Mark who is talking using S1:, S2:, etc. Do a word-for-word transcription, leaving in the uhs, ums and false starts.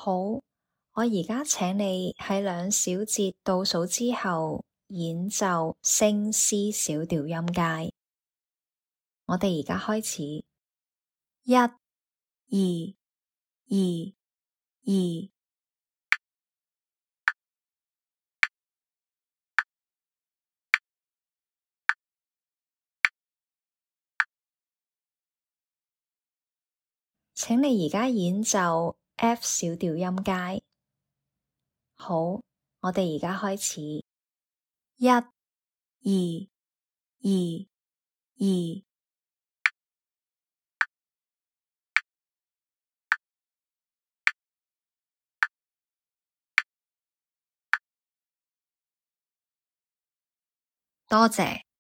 S1: 好，我而家請你喺兩小節倒數之後演奏升 C 小調音階。我哋而家開始，一、二、二、二。請你而家演奏 F 小調音階。好，我哋而家開始，一、二、二、二。多謝。